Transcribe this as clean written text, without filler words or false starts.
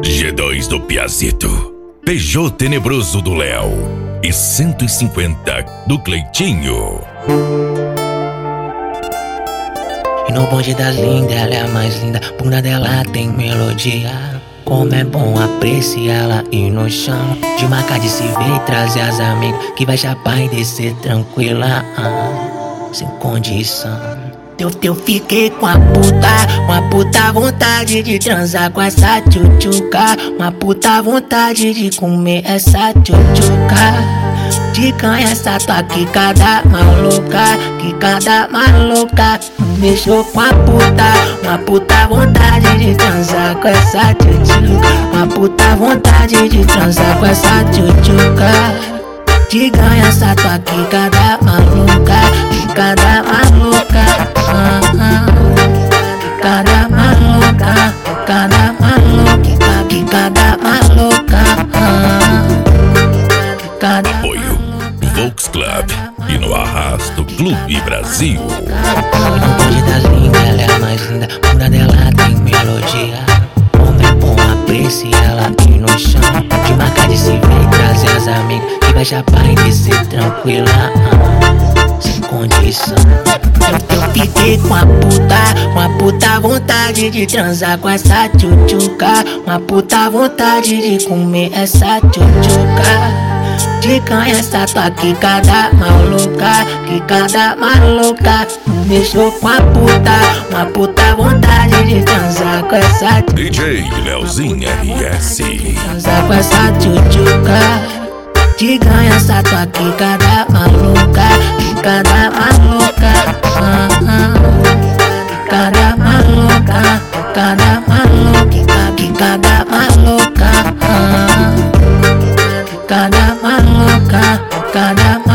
G2 do Piazito, Peugeot Tenebroso do Léo e 150 do Cleitinho. E no bonde das lindas, ela é a mais linda. Bunda dela tem melodia. Como é bom apreciá-la e no chão de marcar de se ver e trazer as amigas que vai chapar e descer tranquila, sem condição. Eu fiquei com uma puta vontade de transar com essa tchutchuca. Uma puta vontade de comer essa tchutchuca. De ganhar essa tua quicada maluca. Me deixou com uma puta vontade de transar com essa tchutchuca. Uma puta vontade de transar com essa tchutchuca. De ganhar essa tua quicada maluca. Quicada maluca, quicada maluca, quicada maluca, quicada maluca, quicada. Apoio Volks Club e no Arrasto Clube Brasil. No bonde das lindas, ela é a mais linda. Bunda dela tem melodia. Como é bom apreciá-la e no chão de marcar de se ver e trazer as amigas que vai chapar e descer tranquila, sem condição. Eu fiquei com uma puta vontade de transar com essa tchutchuca. Uma puta vontade de comer essa tchutchuca. De ganhar essa tua quicada maluca. Me deixou com uma puta vontade de transar com essa tchutchuca. DJ Leozinho RS. Transar com essa tchutchuca. De ganhar essa tua quicada maluca. Quicada maluca, quicada maluca, quicada maluca, quicada maluca, quicada maluca, quicada maluca.